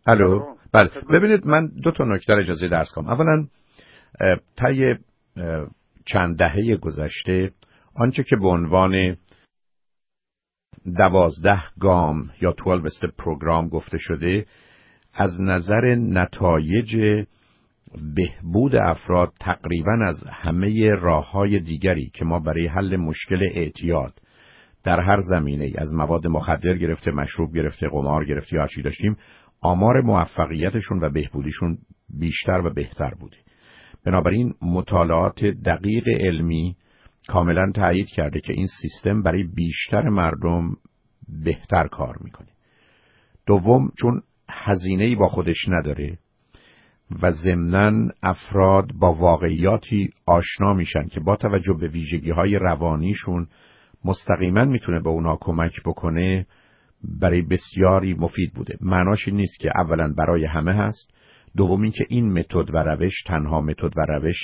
الو. بله ببینید من دو تا نکته اجازه درس کنم. اولا طی چند دهه گذشته آنچه که به عنوان 12 گام یا 12 استپ پروگرام گفته شده از نظر نتایج بهبود افراد تقریباً از همه راه‌های دیگری که ما برای حل مشکل اعتیاد در هر زمینه از مواد مخدر گرفته، مشروب گرفته، قمار گرفته یا چی داشتیم، آمار موفقیتشون و بهبودیشون بیشتر و بهتر بوده. بنابراین مطالعات دقیق علمی کاملا تایید کرده که این سیستم برای بیشتر مردم بهتر کار میکنه. دوم، چون هزینه‌ای با خودش نداره و ضمناً افراد با واقعیاتی آشنا میشن که با توجه به ویژگی‌های روانیشون مستقیما میتونه به اونا کمک بکنه، برای بسیاری مفید بوده. معناش این نیست که اولا برای همه هست، دوم این که این متد و روش تنها متد و روش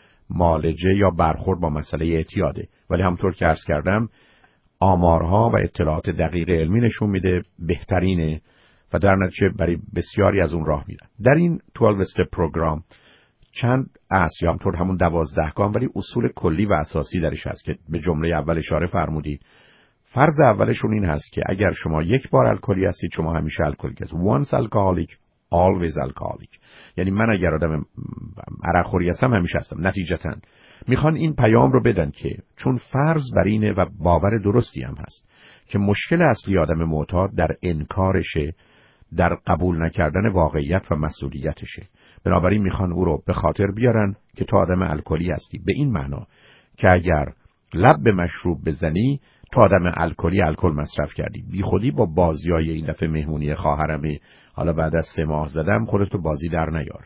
معالجه یا برخورد با مسئله اعتیاده، ولی همونطور که عرض کردم آمارها و اطلاعات دقیق علمی نشون میده بهترینه و در نتیجه برای بسیاری از اون راه میرن. در این 12 استپ پروگرام چند اصل یا همونطور همون 12 گام ولی اصول کلی و اساسی درش هست که به جمله اول اشاره فرمودید. فرض اولشون این هست که اگر شما یک بار الکلی هستید شما همیشه الکلیک هستید. once alcoholic always alcoholic. یعنی من اگر آدم عرق خوری هستم همیشه هستم. نتیجتاً میخوان این پیام رو بدن که چون فرض بر اینه و باور درستی هم هست که مشکل اصلی آدم معتاد در انکارشه، در قبول نکردن واقعیت و مسئولیتشه. بنابراین میخوان او رو به خاطر بیارن که تو آدم الکلی هستی، به این معنا که اگر لب به مشروب بزنی تو آدم الکلی الکل مصرف کردی. بی خودی با بازیای این دفعه مهمونی خواهرمه حالا بعد از 3 ماه زدم خودتو بازی در نیار.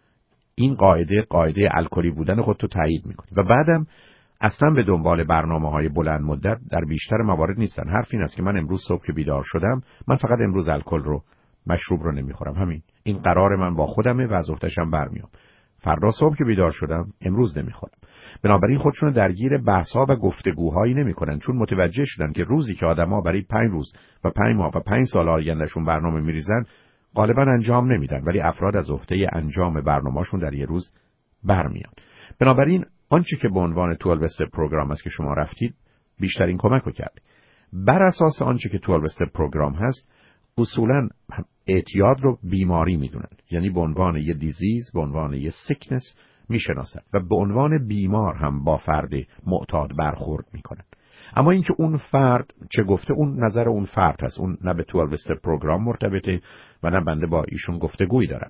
این قاعده الکلی بودن خودتو تایید میکنی و بعدم اصلا به دنبال برنامه‌های بلند مدت در بیشتر موارد نیستن. حرف این است که من امروز صبح که بیدار شدم من فقط امروز الکل رو مشروب رو نمیخورم، همین. این قرار من با خودمه و از عهده‌شم برمیام. فردا صبح که بیدار شدم امروز نمیخورم. بنابراین خودشون رو درگیر بحث‌ها و گفتگوهایی نمی‌کنن، چون متوجه شدن که روزی که آدم‌ها برای 5 روز و 5 ماه و 5 سال آیندهشون برنامه می‌ریزن غالباً انجام نمیدن، ولی افراد از عهده انجام برنامه‌شون در یه روز برمیان. بنابراین آنچه که به عنوان 12 استپ پروگرام است که شما رفتید بیشترین کمک رو کرد. بر اساس آنچه که 12 استپ پروگرام هست اصولاً اعتیاد رو بیماری میدونن، یعنی به عنوان یه دیزیز، به عنوان یه سیکنس میشناسن و به عنوان بیمار هم با فرد معتاد برخورد میکنن. اما اینکه اون فرد چه گفته اون نظر اون فرد هست، اون نه به 12 استپ پروگرام مرتبطه و نه بنده با ایشون گفتگویی دارم.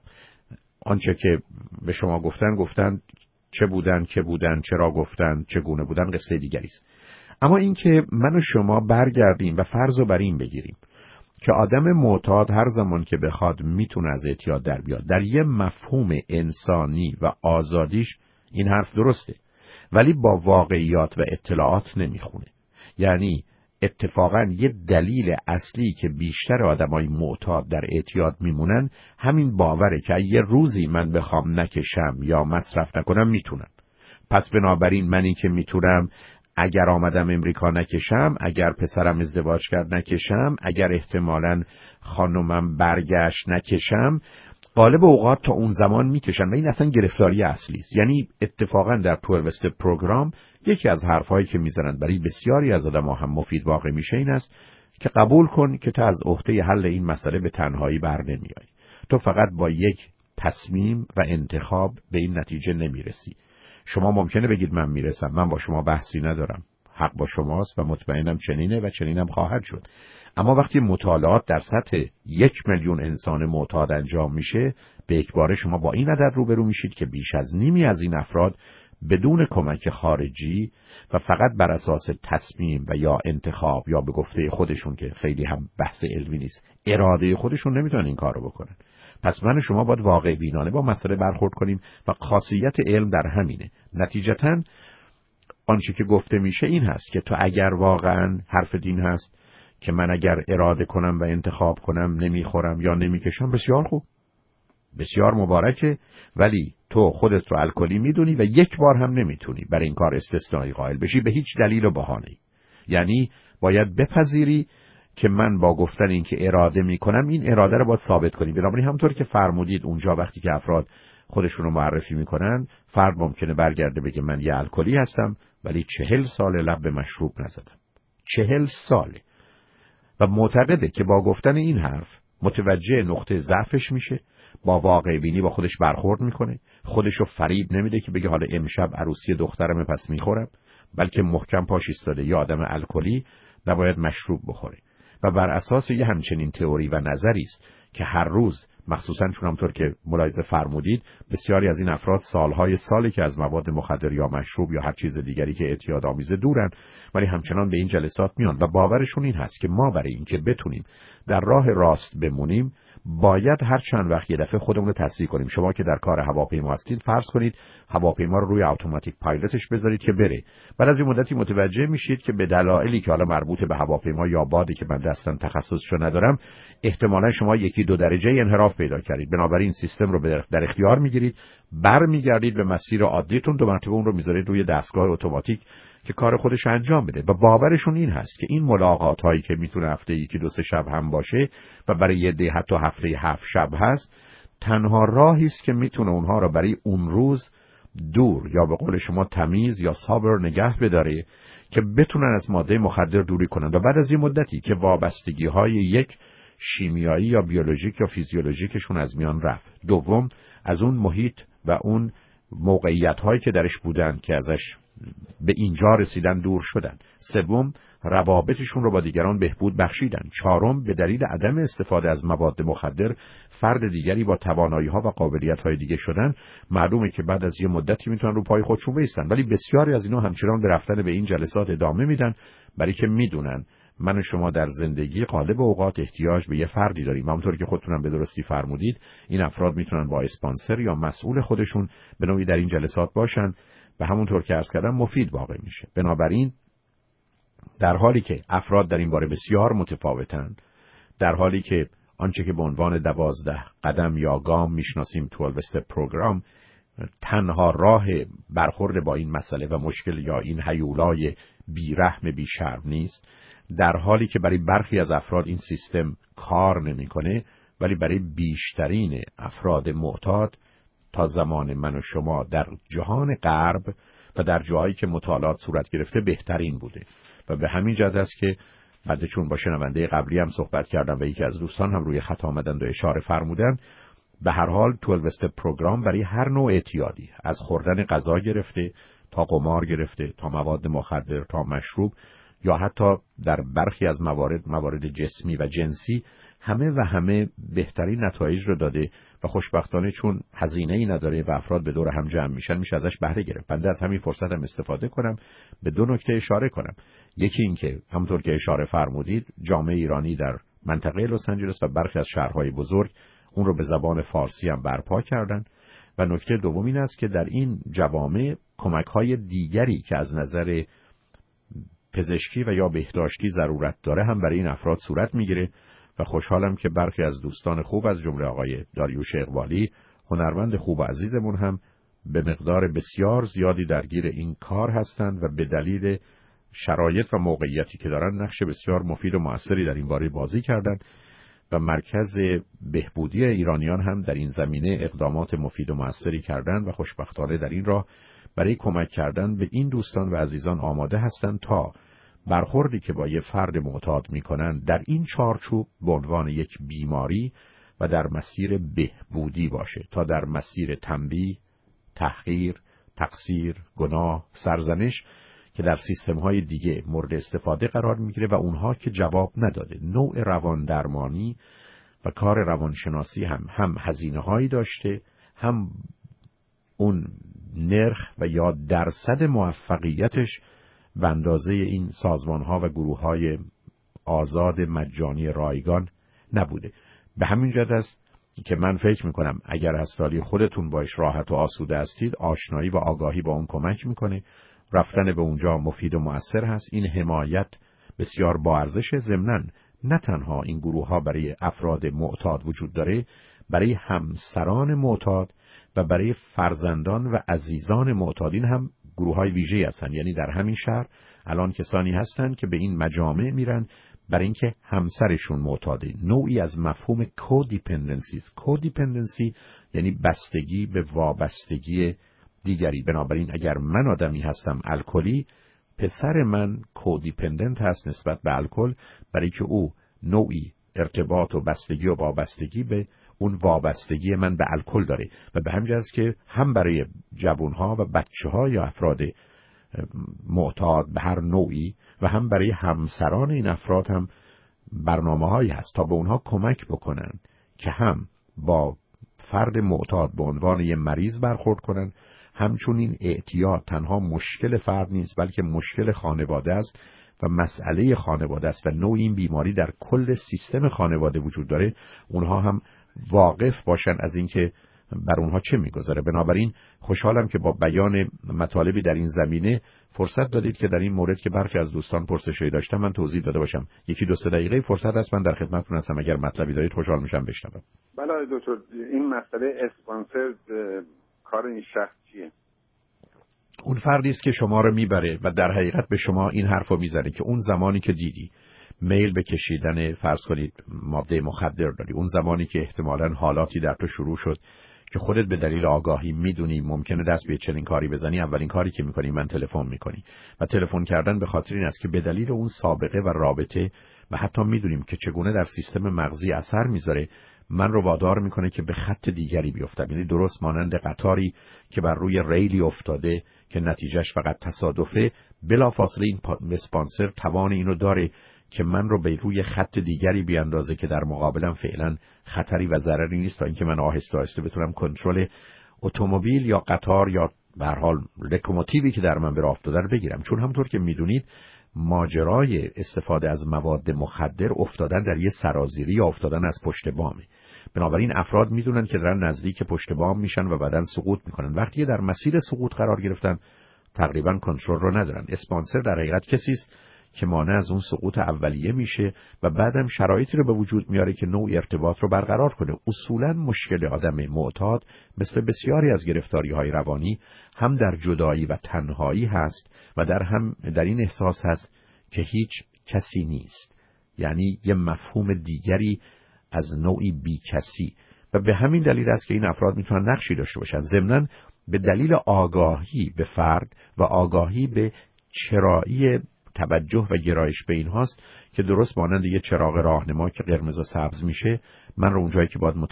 آنچه که به شما گفتن چه بودن، که بودن، چرا گفتن، چگونه بودن قصه دیگری است. اما اینکه من و شما برگردیم و فرض رو بر این بگیریم که آدم معتاد هر زمان که بخواد میتونه از اعتیاد در بیاد، در یه مفهوم انسانی و آزادیش این حرف درسته، ولی با واقعیات و اطلاعات نمیخونه. یعنی اتفاقا یه دلیل اصلی که بیشتر آدمای معتاد در اعتیاد میمونن همین باوره که یه روزی من بخوام نکشم یا مصرف نکنم میتونم. پس بنابراین منی که میتونم اگر آمدم امریکا نکشم، اگر پسرم ازدواج کرد نکشم، اگر احتمالاً خانومم برگشت نکشم، غالب اوقات تا اون زمان میکشن و این اصلا گرفتاری اصلی است. یعنی اتفاقا در 12 استپ پروگرام یکی از حرفایی که میزنن برای بسیاری از آدم‌ها هم مفید واقع میشه این است که قبول کن که تو از عهده حل این مسئله به تنهایی بر نمیای. تو فقط با یک تصمیم و انتخاب به این نتیجه نمیرسی. شما ممکنه بگید من میرسم، من با شما بحثی ندارم، حق با شماست و مطمئنم چنینه و چنینم خواهد شد. اما وقتی مطالعات در سطح 1 میلیون انسان معتاد انجام میشه، به یکباره شما با این عدد روبرو میشید که بیش از نیمی از این افراد بدون کمک خارجی و فقط بر اساس تصمیم و یا انتخاب یا به گفته خودشون که خیلی هم بحث علمی نیست، اراده خودشون نمیتونن این کارو بکنن. پس من و شما باید واقع بینانه با مسئله برخورد کنیم و خاصیت علم در همینه. نتیجتاً آنچه که گفته میشه این هست که تو اگر واقعاً حرف دین هست که من اگر اراده کنم و انتخاب کنم نمیخورم یا نمیکشم، بسیار خوب، بسیار مبارکه، ولی تو خودت رو الکلی میدونی و یک بار هم نمیتونی برای این کار استثنایی قائل بشی به هیچ دلیل و بهانه‌ای. یعنی باید بپذیری که من با گفتن این که اراده میکنم این اراده رو باید ثابت کنیم. بنابراین همونطور که فرمودید اونجا وقتی که افراد خودشون رو معرفی میکنن، فرد ممکنه برگرده بگه من یه الکلی هستم ولی 40 سال لب به مشروب نزدم. 40 ساله. و معتقده که با گفتن این حرف متوجه نقطه ضعفش میشه، با واقع بینی با خودش برخورد میکنه، خودشو فریب نمیده که بگه حالا امشب عروسی دخترم پس میخورم، بلکه محکم پاش ایستاده یه آدم الکلی نباید مشروب بخوره. و بر اساس یه همچنین تئوری و نظری است که هر روز، مخصوصا چون همطور که ملاحظه فرمودید بسیاری از این افراد سالهای سالی که از مواد مخدر یا مشروب یا هر چیز دیگری که اعتیادآمیز دورن، ولی همچنان به این جلسات میان و باورشون این هست که ما برای اینکه بتونیم در راه راست بمونیم باید هر چند وقت یه دفعه خودمون رو تصحیح کنیم. شما که در کار هواپیما هستید فرض کنید هواپیما رو روی اتوماتیک پایلوتش بذارید که بره. بعد از این مدتی متوجه میشید که به دلایلی که حالا مربوط به هواپیما یا بادی که من دستم تخصصشو ندارم احتمالاً شما 1-2 درجه انحراف پیدا کردید. بنابراین سیستم رو در اختیار میگیرید، برمیگردید به مسیر عادیتون، 2 مرتبه اون رو میذارید روی دستگاه اتوماتیک که کار خودش انجام بده. و باورشون این هست که این ملاقات هایی که میتونه هفته 1-2 شب هم باشه و برای یه ده حتی هفته 7 شب هست، تنها راهی است که میتونه اونها رو برای اون روز دور یا به قول شما تمیز یا صابر نگه بداره که بتونن از ماده مخدر دوری کنن. و بعد از این مدتی که وابستگی های یک شیمیایی یا بیولوژیک یا فیزیولوژیکشون از میان رفت، دوم از اون محیط و اون موقعیت هایی که درش بودن که ازش به اینجا رسیدن دور شدن، سوم روابطشون رو با دیگران بهبود بخشیدن، چهارم به دلیل عدم استفاده از مواد مخدر فرد دیگری با توانایی‌ها و قابلیت‌های دیگه شدن. معلومه که بعد از یه مدتی میتونن رو پای خودشون بایستن، ولی بسیاری از اینا همچنان به رفتن به این جلسات ادامه میدن، برای که میدونن من و شما در زندگی غالب اوقات احتیاج به یه فردی داریم. همونطور که خودتونم به درستی فرمودید این افراد میتونن با اسپانسر یا مسئول خودشون به نوعی در این جلسات باشن و همونطور که عرض کردم مفید واقع میشه. بنابراین در حالی که افراد در این باره بسیار متفاوتن، در حالی که آنچه که به عنوان 12 قدم یا گام میشناسیم 12 استپ پروگرام تنها راه برخورد با این مسئله و مشکل یا این هیولای بیرحم بیشرم نیست، در حالی که برای برخی از افراد این سیستم کار نمیکنه، ولی برای بیشترین افراد معتاد تا زمان من و شما در جهان غرب و در جاهایی که مطالعات صورت گرفته بهترین بوده. و به همین جهت است که بعد چون با شنونده قبلی هم صحبت کردم و یکی از دوستان هم روی خط آمدند و اشاره فرمودن، به هر حال 12 استپ پروگرام برای هر نوع اعتیادی، از خوردن غذا گرفته تا قمار گرفته تا مواد مخدر تا مشروب یا حتی در برخی از موارد جسمی و جنسی، همه بهترین نتایج رو داده و خوشبختانه چون هزینه‌ای نداره و افراد به دور هم جمع میشن میشه ازش بهره گرفت. بنده از همین فرصت هم استفاده کنم به 2 نکته اشاره کنم. یکی این که همونطور که اشاره فرمودید جامعه ایرانی در منطقه لس آنجلس و برخی از شهرهای بزرگ اون رو به زبان فارسی هم برپا کردن و نکته دوم این است که در این جوامع کمک‌های دیگری که از نظر پزشکی و یا بهداشتی ضرورت داره هم برای این افراد صورت میگیره و خوشحالم که برخی از دوستان خوب از جمله آقای داریوش اقبالی هنرمند خوب و عزیزمون هم به مقدار بسیار زیادی درگیر این کار هستند و به دلیل شرایط و موقعیتی که دارن نقش بسیار مفید و موثری در این باره بازی کردن و مرکز بهبودی ایرانیان هم در این زمینه اقدامات مفید و موثری کردن و خوشبختانه در این راه برای کمک کردن به این دوستان و عزیزان آماده هستند تا برخوردی که با یه فرد معتاد میکنن در این چارچوب به عنوان یک بیماری و در مسیر بهبودی باشه تا در مسیر تنبیه، تحقیر، تقصیر، گناه، سرزنش که در سیستم‌های دیگه مورد استفاده قرار میگیره و اونها که جواب نداده. نوع روان درمانی و کار روانشناسی هم هزینه‌هایی داشته، هم اون نرخ و یا درصد موفقیتش به اندازه این سازمان‌ها و گروه‌های آزاد مجانی رایگان نبوده. به همین جهت است که من فکر می‌کنم اگر هستالی خودتون باش راحت و آسوده هستید، آشنایی و آگاهی با اون کمک می‌کنه. رفتن به اونجا مفید و مؤثر هست. این حمایت بسیار با ارزش. ضمناً نه تنها این گروه‌ها برای افراد معتاد وجود داره، برای همسران معتاد و برای فرزندان و عزیزان معتادین هم گروه‌های ویژه‌ای هستن. یعنی در همین شهر الان کسانی هستن که به این مجامع میرن برای اینکه همسرشون معتاده. نوعی از مفهوم کودیپندنسی است. کودیپندنسی یعنی بستگی به وابستگی دیگری. بنابراین اگر من آدمی هستم الکلی، پسر من کودیپندنت هست نسبت به الکل، برای که او نوعی ارتباط و بستگی و وابستگی به اون وابستگی من به الکل داره. و به همین جهت که هم برای جوانها و بچه‌ها یا افراد معتاد به هر نوعی و هم برای همسران این افراد هم برنامه‌هایی هست تا به اونها کمک بکنن که هم با فرد معتاد به عنوان یه مریض برخورد کنن. همچنین اعتیاد تنها مشکل فرد نیست، بلکه مشکل خانواده است و مسئله خانواده است و نوع این بیماری در کل سیستم خانواده وجود داره. اونها هم واقف باشن از اینکه بر اونها چه میگذره. بنابراین خوشحالم که با بیان مطالبی در این زمینه فرصت دادید که در این مورد که برخی از دوستان پرسشی داشتن من توضیح داده باشم. یکی دو سه دقیقه فرصت هست، من در خدمتتون هستم. اگر مطلبی دارید خوشحال میشم بشنوم. بله دکتر، این مسئله اسپانسر کار این شخص چیه؟ اون فردی است که شما رو میبره و در حقیقت به شما این حرفو میزنه که اون زمانی که دیدی میل به کشیدن فرض کنید ماده مخدر داری، اون زمانی که احتمالاً حالاتی در تو شروع شد که خودت به دلیل آگاهی میدونی ممکنه دست به چنین کاری بزنی، اولین کاری که میکنی من تلفن میکنی. و تلفن کردن به خاطر این است که به دلیل اون سابقه و رابطه و حتی میدونیم که چگونه در سیستم مغزی اثر میذاره، من رو وادار میکنه که به خط دیگری بیفتم. یعنی درست مانند قطاری که بر روی ریلی افتاده که نتیجهش فقط تصادفه، بلافاصله این اسپانسر توان اینو داره که من رو به روی خط دیگری بیاندازه که در مقابلم فعلا خطری و ضرری نیست، تا اینکه من آهسته آهسته بتونم کنترل اتومبیل یا قطار یا به هر حال لوکوموتیوی که در من به راه افتاده رو بگیرم. چون همونطور که میدونید ماجرای استفاده از مواد مخدر افتادن در یه سرازیری یا افتادن از پشت بامه. بنابراین افراد میدونن که دارن نزدیک پشت بام میشن و بعدن سقوط میکنن. وقتی در مسیر سقوط قرار گرفتن تقریبا کنترل رو ندارن. اسپانسر در حقیقت کسی است که مانع از اون سقوط اولیه میشه و بعدم شرایطی رو به وجود میاره که نوع ارتباط رو برقرار کنه. اصولا مشکل آدم معتاد مثل بسیاری از گرفتاری‌های روانی هم در جدایی و تنهایی هست و در این احساس هست که هیچ کسی نیست. یعنی یه مفهوم دیگری از نوعی بی کسی. و به همین دلیل است که این افراد میتونن نقشی داشته باشن. ضمناً به دلیل آگاهی به فرد و آگاهی به چرایی توجه و گرایش به این هاست که درست مانند یه چراغ راهنما که قرمز و سبز میشه، من رو اونجایی که باید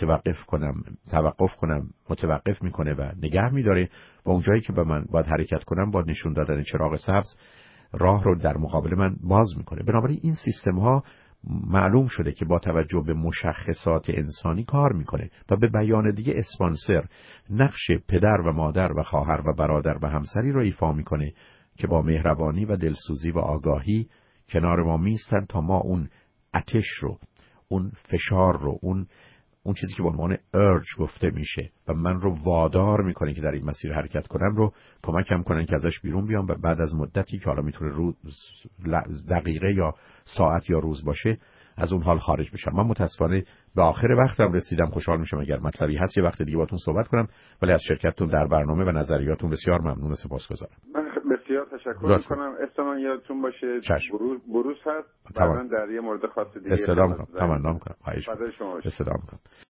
توقف کنم متوقف میکنه و نگه میداره و اونجایی که به من باید حرکت کنم با نشون دادن چراغ سبز راه رو در مقابل من باز میکنه. بنابراین این سیستم ها معلوم شده که با توجه به مشخصات انسانی کار میکنه و به بیان دیگه اسپانسر نقش پدر و مادر و خواهر و برادر و همسری رو ایفا میکنه که با مهربانی و دلسوزی و آگاهی کنار ما میستن تا ما اون آتش رو، اون فشار رو، اون چیزی که به عنوان ارج گفته میشه و من رو وادار میکنه که در این مسیر حرکت کنم رو کمکم کنن که ازش بیرون بیام و بعد از مدتی که حالا میتونه دقیقه یا ساعت یا روز باشه از اون حال خارج بشم. من متاسفانه به آخر وقتم رسیدم. خوشحال میشم اگر مطلبی هست یه وقت دیگه باهاتون صحبت کنم، ولی از شرکتتون در برنامه و نظریاتون بسیار ممنون و سپاسگزارم. بسیار تشکر میکنم. اسم یادتون باشه بروس هست. بعداً در یه مورد خاص دیگه استفاده میکنم. تمام کنم. خواهش می‌کنم. استفاده میکنم.